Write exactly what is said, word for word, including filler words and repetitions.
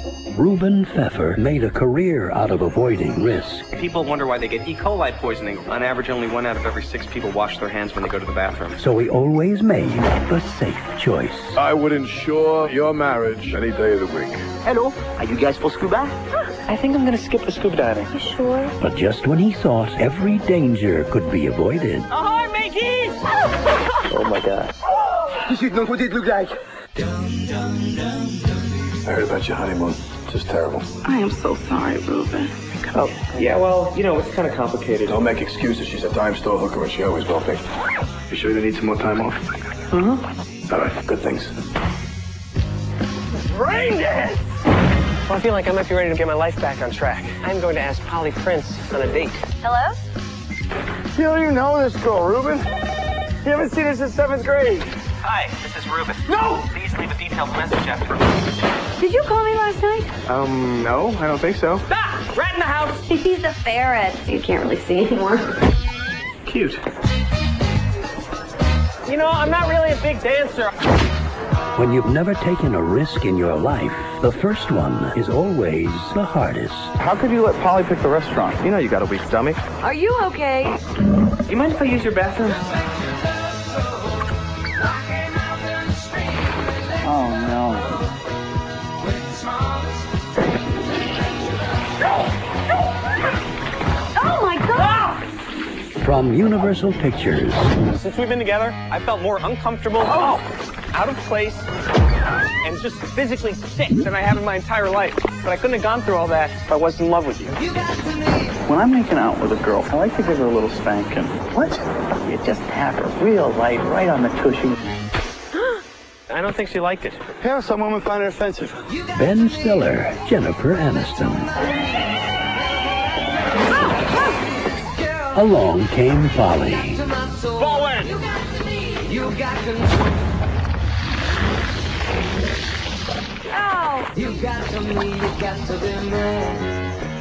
Reuben Pfeffer made a career out of avoiding risk. People wonder why they get E. coli poisoning. On average, only one out of every six people wash their hands when they go to the bathroom. So he always made the safe choice. I would ensure your marriage any day of the week. Hello, are you guys for scuba? I think I'm gonna skip the scuba diving. You sure? But just when he thought every danger could be avoided. Ahoy, mateys! Oh my God. You should know what it looked like. I heard about your honeymoon. Just terrible. I am so sorry, Reuben. Oh, yeah, well, you know, it's kind of complicated. Don't make excuses. She's a dime store hooker and she always will be. You sure you need some more time off? Mm-hmm. All right, good things. Brain dance! Well, I feel like I might be ready to get my life back on track. I'm going to ask Polly Prince on a date. Hello? You don't even know this girl, Reuben. You haven't seen her since seventh grade. Hi, this is Reuben. No! Please leave a detailed message after. Did you call me last night? Um, no, I don't think so. Ah! Rat in the house! He's a ferret. You can't really see anymore. Cute. You know, I'm not really a big dancer. When you've never taken a risk in your life, the first one is always the hardest. How could you let Polly pick the restaurant? You know you got a weak stomach. Are you okay? You mind if I use your bathroom? Oh, no. Oh, my God! From Universal Pictures. Since we've been together, I felt more uncomfortable, oh. out of place, and just physically sick than I have in my entire life. But I couldn't have gone through all that if I wasn't in love with you. When I'm making out with a girl, I like to give her a little spanking. What? You just tap her real light, right on the tushy. I don't think she liked it. Yeah, some women find it offensive. Ben Stiller, Jennifer Aniston. Along came Polly. Forward! Oh! You got to me, you got to be me.